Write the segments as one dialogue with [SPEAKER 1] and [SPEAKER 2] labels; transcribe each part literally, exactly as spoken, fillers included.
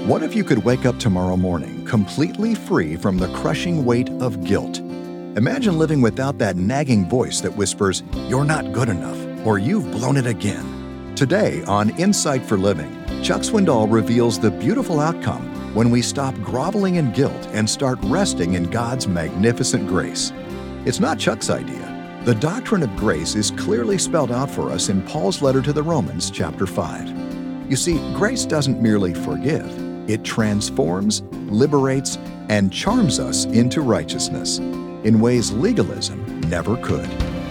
[SPEAKER 1] What if you could wake up tomorrow morning completely free from the crushing weight of guilt? Imagine living without that nagging voice that whispers, "You're not good enough," or "You've blown it again." Today on Insight for Living, Chuck Swindoll reveals the beautiful outcome when we stop groveling in guilt and start resting in God's magnificent grace. It's not Chuck's idea. The doctrine of grace is clearly spelled out for us in Paul's letter to the Romans, chapter five. You see, grace doesn't merely forgive. It transforms, liberates, and charms us into righteousness in ways legalism never could.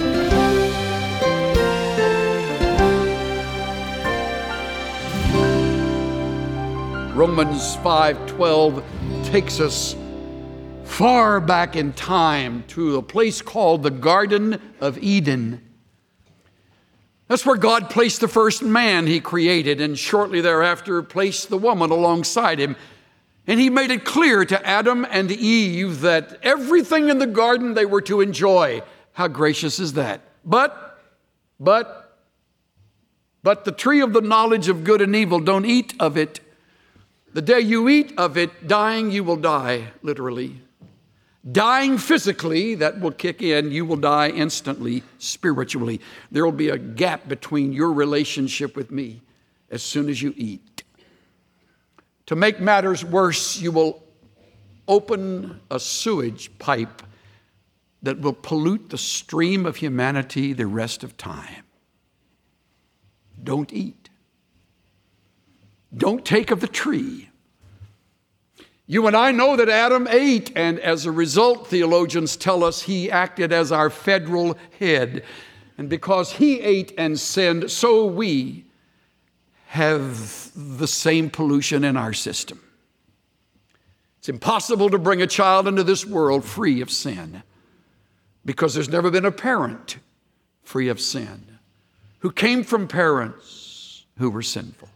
[SPEAKER 2] Romans five twelve takes us far back in time to a place called the Garden of Eden. That's where God placed the first man he created, and shortly thereafter placed the woman alongside him. And he made it clear to Adam and Eve that everything in the garden they were to enjoy. How gracious is that? But, but, but the tree of the knowledge of good and evil, don't eat of it. The day you eat of it, dying, you will die, literally. Dying physically, that will kick in. You will die instantly, spiritually. There will be a gap between your relationship with me as soon as you eat. To make matters worse, you will open a sewage pipe that will pollute the stream of humanity the rest of time. Don't eat. Don't take of the tree. You and I know that Adam ate, and as a result, theologians tell us he acted as our federal head. And because he ate and sinned, so we have the same pollution in our system. It's impossible to bring a child into this world free of sin, because there's never been a parent free of sin who came from parents who were sinful.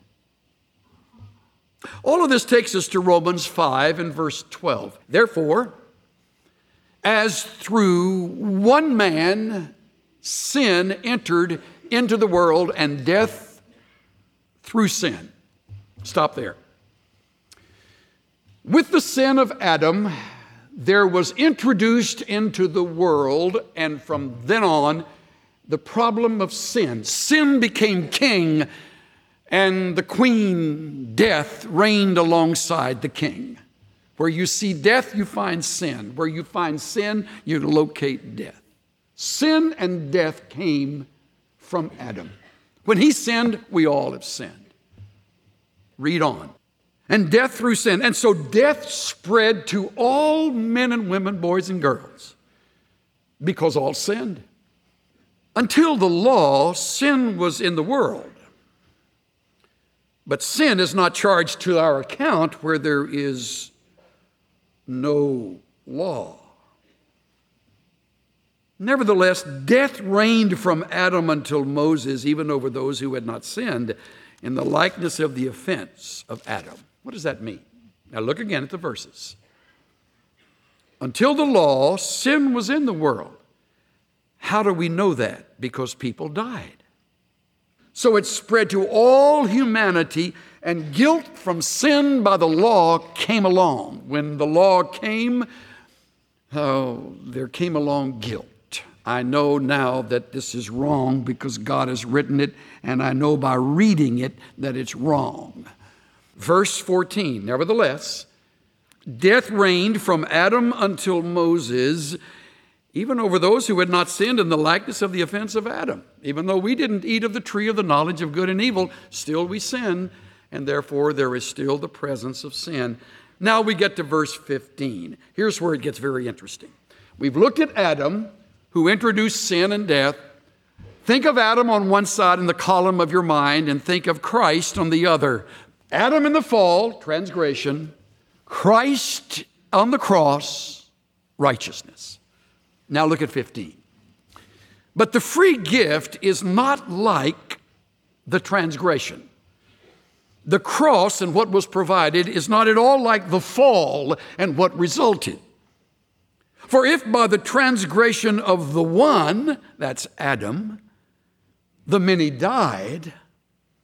[SPEAKER 2] All of this takes us to Romans five and verse twelve. Therefore, as through one man sin entered into the world, and death through sin. Stop there. With the sin of Adam, there was introduced into the world, and from then on, the problem of sin. Sin became king, and the queen, death, reigned alongside the king. Where you see death, you find sin. Where you find sin, you locate death. Sin and death came from Adam. When he sinned, we all have sinned. Read on. And death through sin. And so death spread to all men and women, boys and girls, because all sinned. Until the law, sin was in the world. But sin is not charged to our account where there is no law. Nevertheless, death reigned from Adam until Moses, even over those who had not sinned, in the likeness of the offense of Adam. What does that mean? Now look again at the verses. Until the law, sin was in the world. How do we know that? Because people died. So it spread to all humanity, and guilt from sin by the law came along. When the law came, oh, there came along guilt. I know now that this is wrong because God has written it, and I know by reading it that it's wrong. Verse fourteen, nevertheless, death reigned from Adam until Moses, even over those who had not sinned, in the likeness of the offense of Adam. Even though we didn't eat of the tree of the knowledge of good and evil, still we sin, and therefore there is still the presence of sin. Now we get to verse fifteen. Here's where it gets very interesting. We've looked at Adam, who introduced sin and death. Think of Adam on one side in the column of your mind, and think of Christ on the other. Adam in the fall, transgression. Christ on the cross, righteousness. Now look at fifteen. But the free gift is not like the transgression. The cross and what was provided is not at all like the fall and what resulted. For if by the transgression of the one, that's Adam, the many died,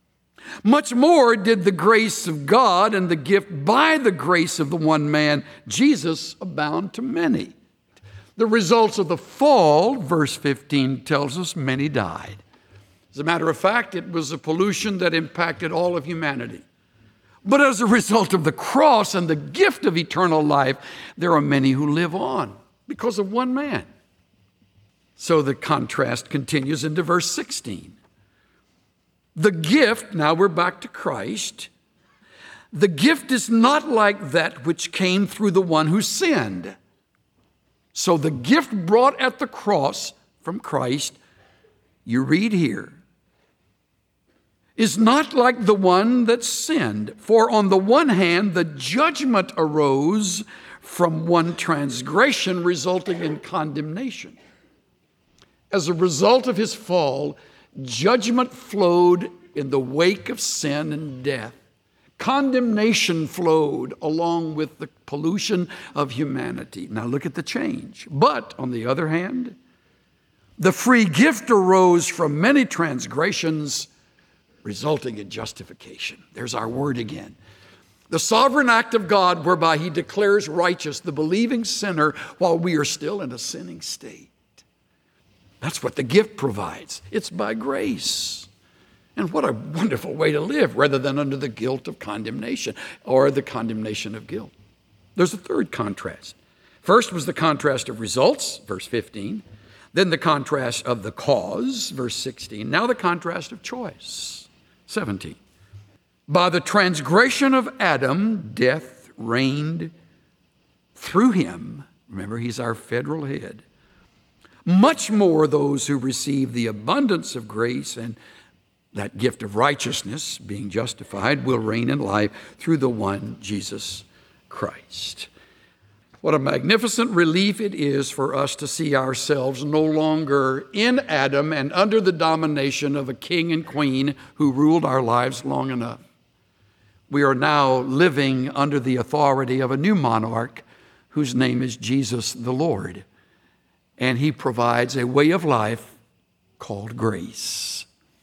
[SPEAKER 2] Much more did the grace of God and the gift by the grace of the one man, Jesus, abound to many. The results of the fall, verse fifteen tells us, many died. As a matter of fact, it was a pollution that impacted all of humanity. But as a result of the cross and the gift of eternal life, there are many who live on because of one man. So the contrast continues into verse sixteen. The gift, now we're back to Christ, the gift is not like that which came through the one who sinned. So the gift brought at the cross from Christ, you read here, is not like the one that sinned. For on the one hand, the judgment arose from one transgression, resulting in condemnation. As a result of his fall, judgment flowed in the wake of sin and death. Condemnation flowed along with the pollution of humanity. Now look at the change. But on the other hand, the free gift arose from many transgressions, resulting in justification. There's our word again. The sovereign act of God whereby he declares righteous the believing sinner while we are still in a sinning state. That's what the gift provides. It's by grace. And what a wonderful way to live rather than under the guilt of condemnation or the condemnation of guilt. There's a third contrast. First was the contrast of results, verse fifteen. Then the contrast of the cause, verse sixteen. Now the contrast of choice, seventeen. By the transgression of Adam, death reigned through him. Remember, he's our federal head. Much more those who receive the abundance of grace and that gift of righteousness, being justified, will reign in life through the one Jesus Christ. What a magnificent relief it is for us to see ourselves no longer in Adam and under the domination of a king and queen who ruled our lives long enough. We are now living under the authority of a new monarch whose name is Jesus the Lord. And he provides a way of life called grace.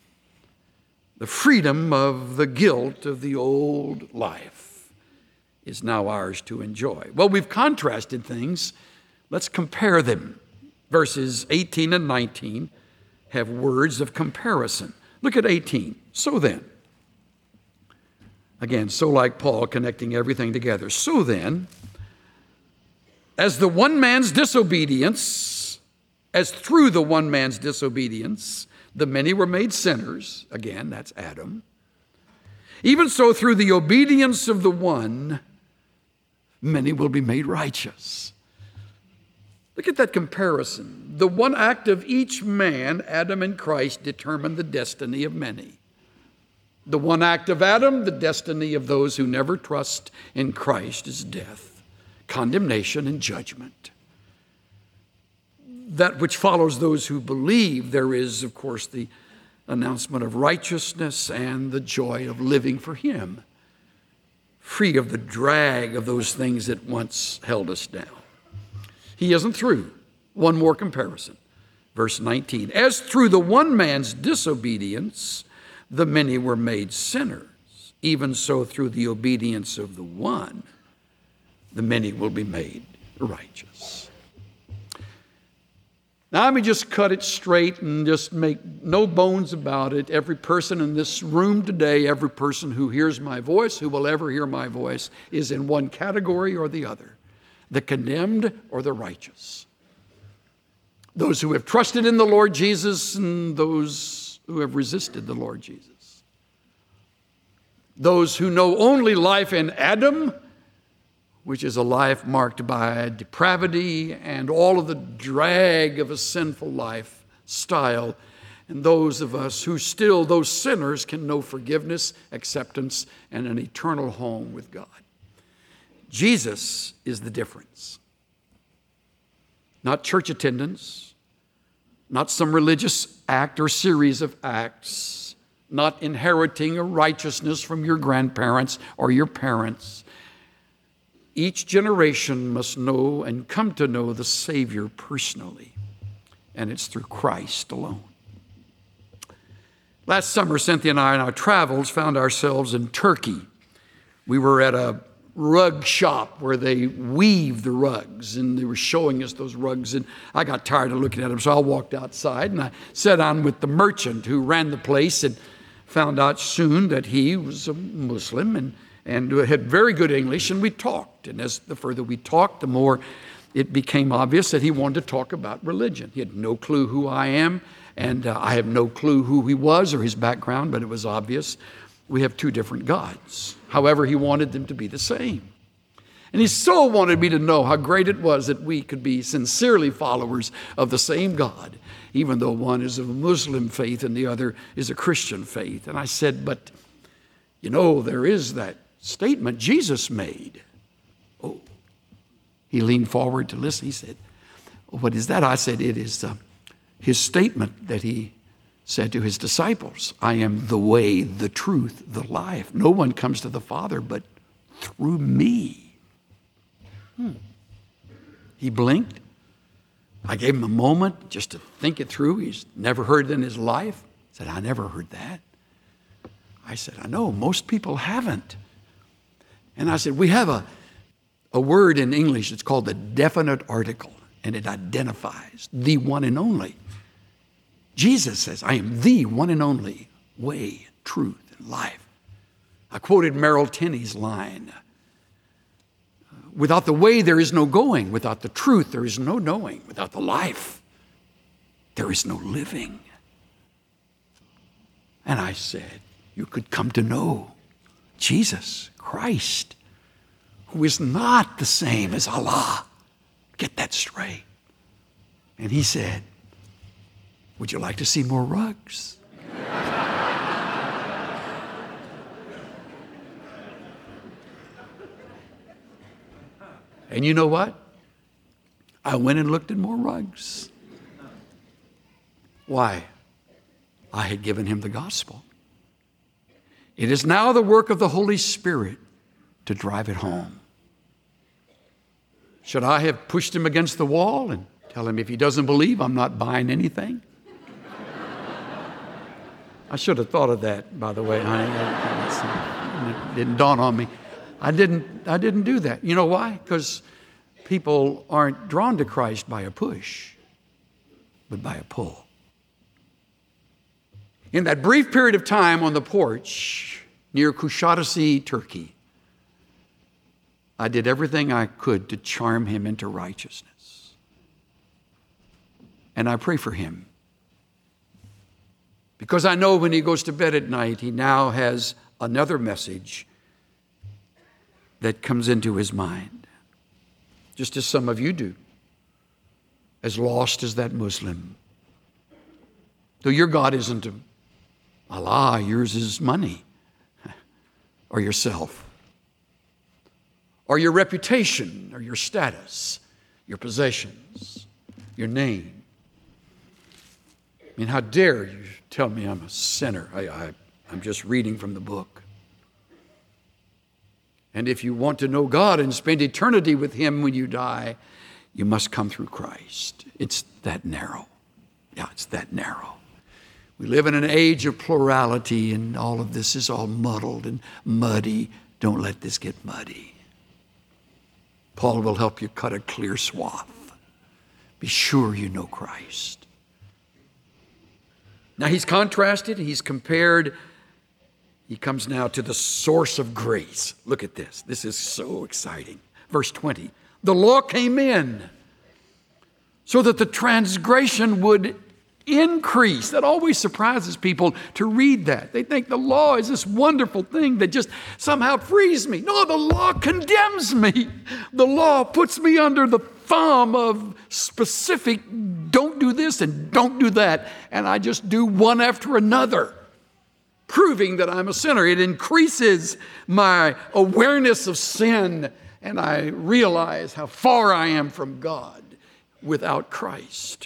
[SPEAKER 2] The freedom of the guilt of the old life is now ours to enjoy. Well, we've contrasted things. Let's compare them. Verses eighteen and nineteen have words of comparison. Look at eighteen. So then, again, so like Paul connecting everything together. So then, as the one man's disobedience, as through the one man's disobedience, the many were made sinners. Again, that's Adam. Even so, through the obedience of the one, many will be made righteous. Look at that comparison. The one act of each man, Adam and Christ, determined the destiny of many. The one act of Adam, the destiny of those who never trust in Christ, is death, condemnation, and judgment. That which follows those who believe, there is, of course, the announcement of righteousness and the joy of living for him, free of the drag of those things that once held us down. He isn't through. One more comparison. Verse nineteen. As through the one man's disobedience, the many were made sinners, even so through the obedience of the one, the many will be made righteous. Now, let me just cut it straight and just make no bones about it. Every person in this room today, every person who hears my voice, who will ever hear my voice, is in one category or the other, the condemned or the righteous. Those who have trusted in the Lord Jesus and those who have resisted the Lord Jesus. Those who know only life in Adam, which is a life marked by depravity and all of the drag of a sinful lifestyle, and those of us who still, those sinners, can know forgiveness, acceptance, and an eternal home with God. Jesus is the difference. Not church attendance, not some religious act or series of acts, not inheriting a righteousness from your grandparents or your parents. Each generation must know and come to know the Savior personally, and it's through Christ alone. Last summer, Cynthia and I, in our travels, found ourselves in Turkey. We were at a rug shop where they weave the rugs, and they were showing us those rugs, and I got tired of looking at them, so I walked outside, and I sat down with the merchant who ran the place and found out soon that he was a Muslim and, and had very good English, and we talked. And as the further we talked, the more it became obvious that he wanted to talk about religion. He had no clue who I am, and uh, I have no clue who he was or his background, but it was obvious we have two different gods. However, he wanted them to be the same. And he so wanted me to know how great it was that we could be sincerely followers of the same God, even though one is of a Muslim faith and the other is a Christian faith. And I said, but, you know, there is that statement Jesus made. Oh, he leaned forward to listen. He said, what is that? I said, it is uh, his statement that he said to his disciples, I am the way, the truth, the life. No one comes to the Father but through me. Hmm. He blinked. I gave him a moment just to think it through. He's never heard it in his life. He said, I never heard that. I said, I know, most people haven't. And I said, we have a, a word in English, it's called the definite article, and it identifies the one and only. Jesus says, I am the one and only way, truth, and life. I quoted Merrill Tenney's line, without the way, there is no going. Without the truth, there is no knowing. Without the life, there is no living. And I said, you could come to know Jesus Christ, who is not the same as Allah. Get that straight. And he said, would you like to see more rugs? And you know what? I went and looked at more rugs. Why? I had given him the gospel. It is now the work of the Holy Spirit to drive it home. Should I have pushed him against the wall and tell him if he doesn't believe, I'm not buying anything? I should have thought of that, by the way, honey. It didn't dawn on me. I didn't, I didn't do that. You know why? Because people aren't drawn to Christ by a push, but by a pull. In that brief period of time on the porch near Kuşadası, Turkey, I did everything I could to charm him into righteousness. And I pray for him. Because I know when he goes to bed at night, he now has another message that comes into his mind, just as some of you do, as lost as that Muslim. Though your God isn't Allah, yours is money, or yourself, or your reputation, or your status, your possessions, your name. I mean, how dare you tell me I'm a sinner? I, I, I'm just reading from the book. And if you want to know God and spend eternity with him when you die, you must come through Christ. It's that narrow. Yeah, it's that narrow. We live in an age of plurality, and all of this is all muddled and muddy. Don't let this get muddy. Paul will help you cut a clear swath. Be sure you know Christ. Now he's contrasted, he's compared. He comes now to the source of grace. Look at this. This is so exciting. Verse twenty. The law came in so that the transgression would increase. That always surprises people to read that. They think the law is this wonderful thing that just somehow frees me. No, the law condemns me. The law puts me under the thumb of specific don't do this and don't do that. And I just do one after another, proving that I'm a sinner. It increases my awareness of sin, and I realize how far I am from God without Christ.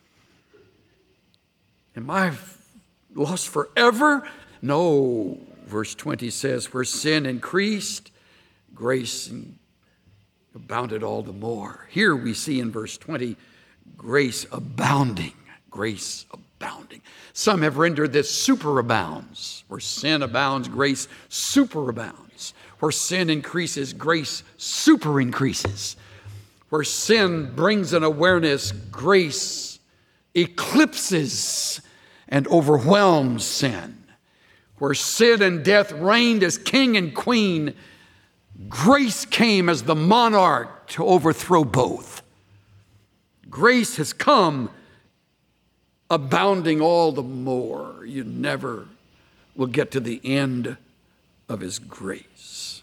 [SPEAKER 2] Am I lost forever? No. Verse twenty says, where sin increased, grace abounded all the more. Here we see in verse twenty, grace abounding. Grace abounding. abounding. Some have rendered this superabounds. Where sin abounds, grace superabounds. Where sin increases, grace super increases. Where sin brings an awareness, grace eclipses and overwhelms sin. Where sin and death reigned as king and queen, grace came as the monarch to overthrow both. Grace has come abounding all the more. You never will get to the end of his grace.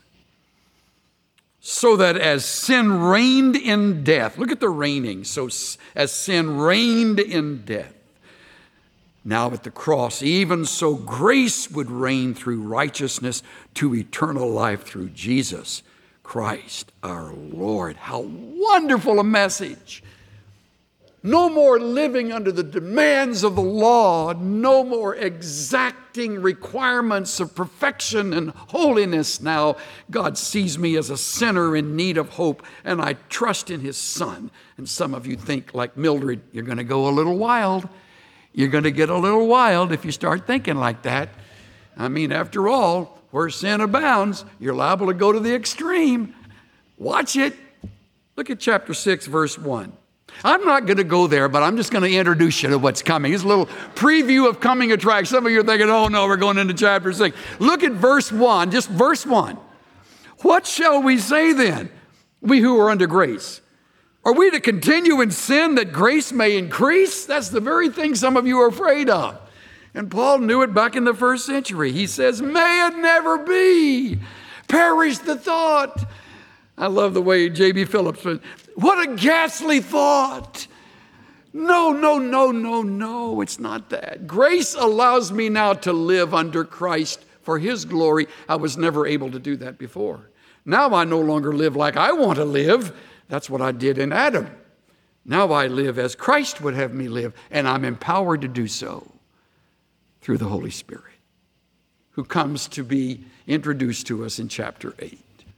[SPEAKER 2] So that as sin reigned in death, look at the reigning. So as sin reigned in death, now at the cross, even so grace would reign through righteousness to eternal life through Jesus Christ our Lord. How wonderful a message. No more living under the demands of the law, no more exacting requirements of perfection and holiness. Now God sees me as a sinner in need of hope, and I trust in his Son. And some of you think, like Mildred, you're going to go a little wild. You're going to get a little wild if you start thinking like that. I mean, after all, where sin abounds, you're liable to go to the extreme. Watch it. Look at chapter six, verse one. I'm not going to go there, but I'm just going to introduce you to what's coming. It's a little preview of coming attractions. Some of you are thinking, oh no, we're going into chapter six. Look at verse one, just verse one. What shall we say then, we who are under grace? Are we to continue in sin that grace may increase? That's the very thing some of you are afraid of. And Paul knew it back in the first century. He says, may it never be. Perish the thought. I love the way J B Phillips said, what a ghastly thought. No, no, no, no, no, it's not that. Grace allows me now to live under Christ for his glory. I was never able to do that before. Now I no longer live like I want to live. That's what I did in Adam. Now I live as Christ would have me live, and I'm empowered to do so through the Holy Spirit, who comes to be introduced to us in chapter eight.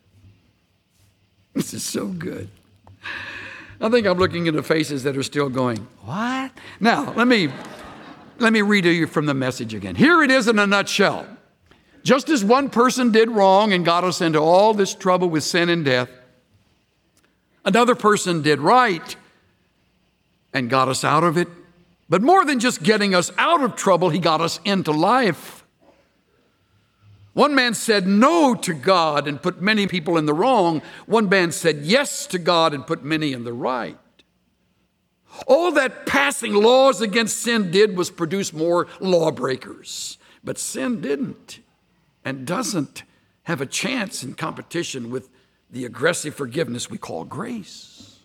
[SPEAKER 2] This is so good. I think I'm looking into faces that are still going, what? Now, let me, let me read to you from the Message again. Here it is in a nutshell. Just as one person did wrong and got us into all this trouble with sin and death, another person did right and got us out of it. But more than just getting us out of trouble, he got us into life. One man said no to God and put many people in the wrong. One man said yes to God and put many in the right. All that passing laws against sin did was produce more lawbreakers. But sin didn't and doesn't have a chance in competition with the aggressive forgiveness we call grace.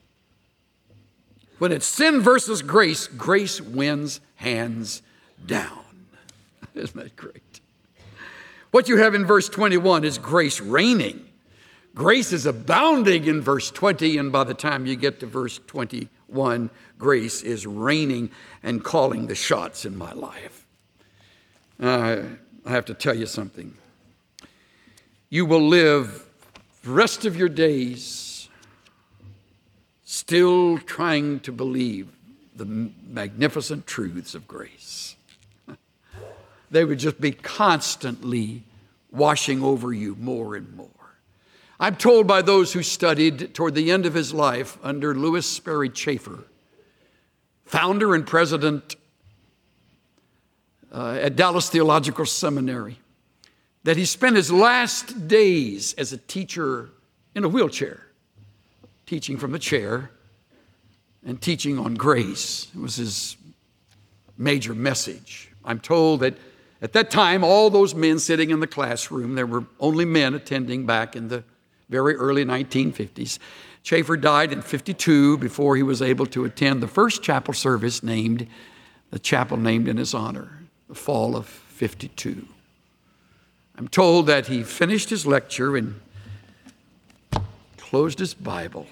[SPEAKER 2] When it's sin versus grace, grace wins hands down. Isn't that great? What you have in verse twenty-one is grace reigning. Grace is abounding in verse twenty, and by the time you get to verse twenty-one, grace is reigning and calling the shots in my life. Uh, I have to tell you something. You will live the rest of your days still trying to believe the magnificent truths of grace. They would just be constantly washing over you more and more. I'm told by those who studied toward the end of his life under Lewis Sperry Chafer, founder and president uh, at Dallas Theological Seminary, that he spent his last days as a teacher in a wheelchair, teaching from a chair and teaching on grace. It was his major message. I'm told that at that time, all those men sitting in the classroom, there were only men attending back in the very early nineteen fifties. Chafer died in fifty-two before he was able to attend the first chapel service named, the chapel named in his honor, the fall of fifty-two. I'm told that he finished his lecture and closed his Bible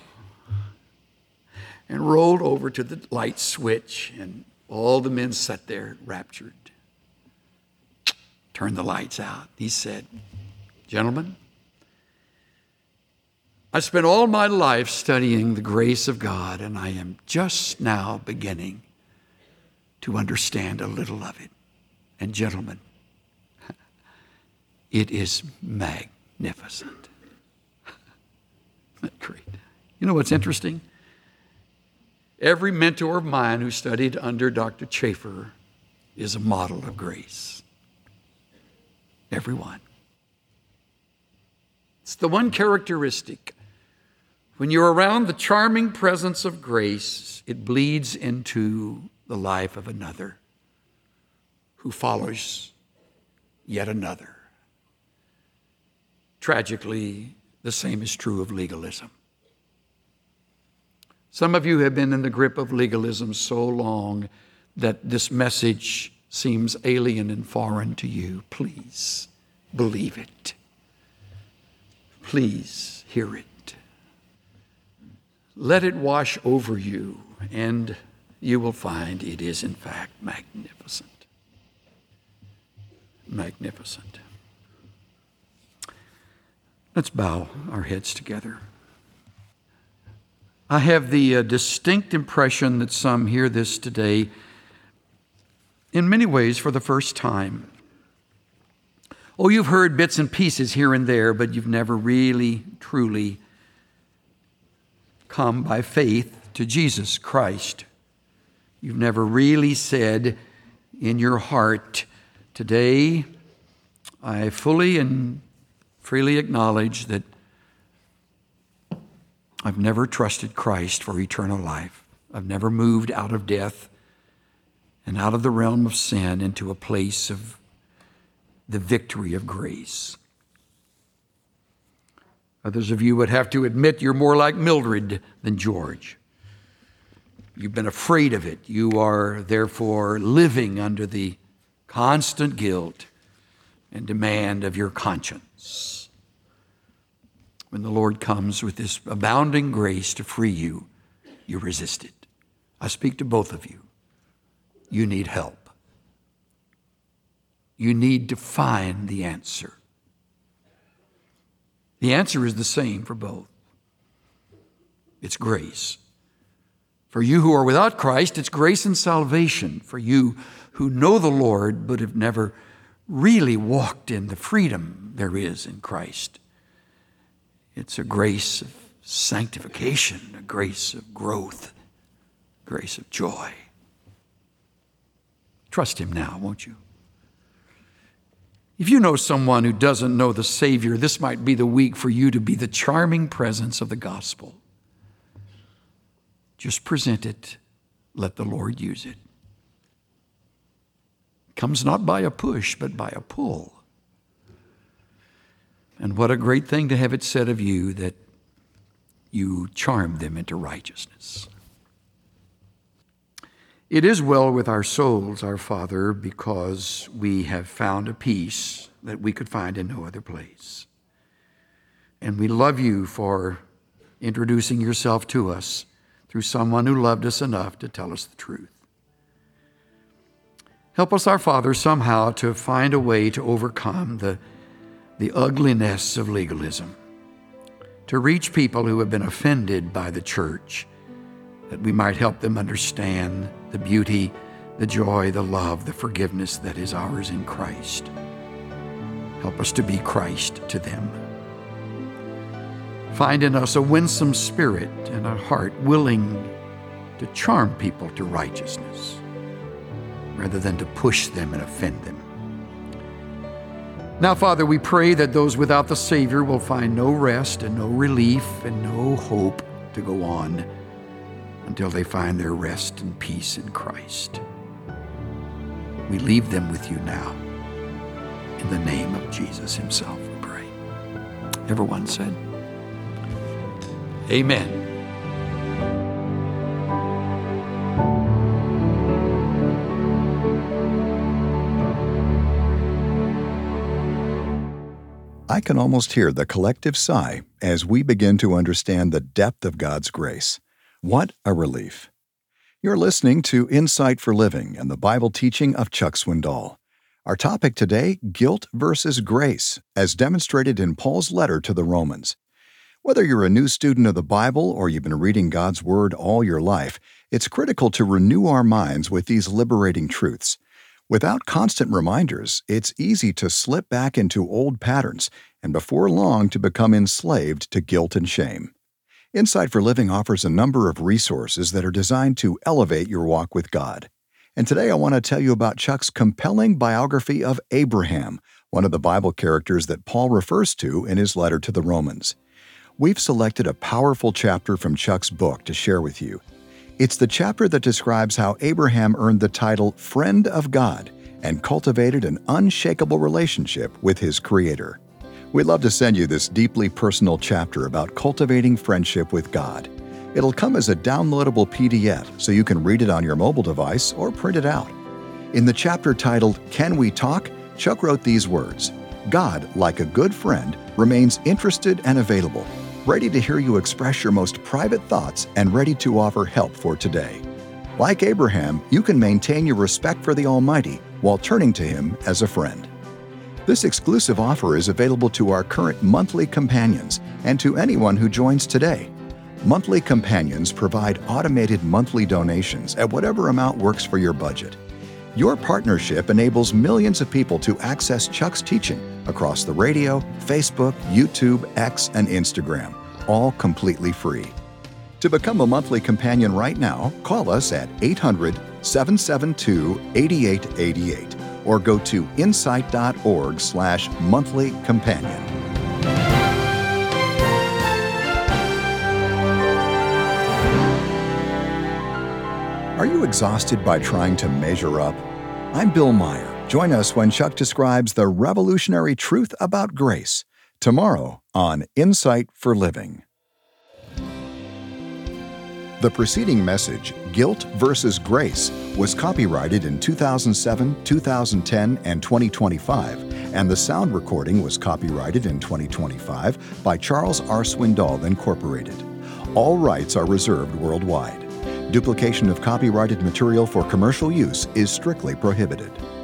[SPEAKER 2] and rolled over to the light switch, and all the men sat there raptured. Turned the lights out. He said, gentlemen, I spent all my life studying the grace of God, and I am just now beginning to understand a little of it. And gentlemen, it is magnificent. Isn't that great? You know what's interesting? Every mentor of mine who studied under Doctor Chafer is a model of grace. Everyone. It's the one characteristic. When you're around the charming presence of grace, it bleeds into the life of another who follows yet another. Tragically, the same is true of legalism. Some of you have been in the grip of legalism so long that this message seems alien and foreign to you. Please believe it. Please hear it. Let it wash over you, and you will find it is in fact magnificent. Magnificent. Let's bow our heads together. I have the uh, distinct impression that some hear this today in many ways for the first time. Oh, you've heard bits and pieces here and there, but you've never really, truly come by faith to Jesus Christ. You've never really said in your heart, today I fully and freely acknowledge that I've never trusted Christ for eternal life. I've never moved out of death and out of the realm of sin into a place of the victory of grace. Others of you would have to admit you're more like Mildred than George. You've been afraid of it. You are therefore living under the constant guilt and demand of your conscience. When the Lord comes with this abounding grace to free you, you resist it. I speak to both of you. You need help. You need to find the answer. The answer is the same for both. It's grace. For you who are without Christ, it's grace and salvation. For you who know the Lord but have never really walked in the freedom there is in Christ, it's a grace of sanctification, a grace of growth, a grace of joy. Trust Him now, won't you? If you know someone who doesn't know the Savior, this might be the week for you to be the charming presence of the gospel. Just present it. Let the Lord use it. It comes not by a push, but by a pull. And what a great thing to have it said of you that you charmed them into righteousness. It is well with our souls, our Father, because we have found a peace that we could find in no other place. And we love you for introducing yourself to us through someone who loved us enough to tell us the truth. Help us, our Father, somehow to find a way to overcome the the ugliness of legalism, to reach people who have been offended by the church, that we might help them understand the beauty, the joy, the love, the forgiveness that is ours in Christ. Help us to be Christ to them. Find in us a winsome spirit and a heart willing to charm people to righteousness rather than to push them and offend them. Now, Father, we pray that those without the Savior will find no rest and no relief and no hope to go on until they find their rest and peace in Christ. We leave them with you now. In the name of Jesus Himself, we pray. Everyone said, Amen.
[SPEAKER 1] I can almost hear the collective sigh as we begin to understand the depth of God's grace. What a relief. You're listening to Insight for Living and the Bible teaching of Chuck Swindoll. Our topic today, guilt versus grace, as demonstrated in Paul's letter to the Romans. Whether you're a new student of the Bible or you've been reading God's Word all your life, It's critical to renew our minds with these liberating truths. Without constant reminders, it's easy to slip back into old patterns and before long to become enslaved to guilt and shame. Insight for Living offers a number of resources that are designed to elevate your walk with God. And today I want to tell you about Chuck's compelling biography of Abraham, one of the Bible characters that Paul refers to in his letter to the Romans. We've selected a powerful chapter from Chuck's book to share with you. It's the chapter that describes how Abraham earned the title Friend of God and cultivated an unshakable relationship with his Creator. We'd love to send you this deeply personal chapter about cultivating friendship with God. It'll come as a downloadable P D F so you can read it on your mobile device or print it out. In the chapter titled Can We Talk?, Chuck wrote these words: God, like a good friend, remains interested and available, ready to hear you express your most private thoughts and ready to offer help for today. Like Abraham, you can maintain your respect for the Almighty while turning to Him as a friend. This exclusive offer is available to our current monthly companions and to anyone who joins today. Monthly companions provide automated monthly donations at whatever amount works for your budget. Your partnership enables millions of people to access Chuck's teaching across the radio, Facebook, YouTube, X, and Instagram, all completely free. To become a monthly companion right now, call us at eight hundred, seven seven two, eight eight eight eight or go to insight.org slash monthly companion. Are you exhausted by trying to measure up? I'm Bill Meyer. Join us when Chuck describes the revolutionary truth about grace tomorrow on Insight for Living. The preceding message, Guilt versus Grace, was copyrighted in two thousand seven, two thousand ten, and twenty twenty-five, and the sound recording was copyrighted in twenty twenty-five by Charles R. Swindoll, Incorporated. All rights are reserved worldwide. Duplication of copyrighted material for commercial use is strictly prohibited.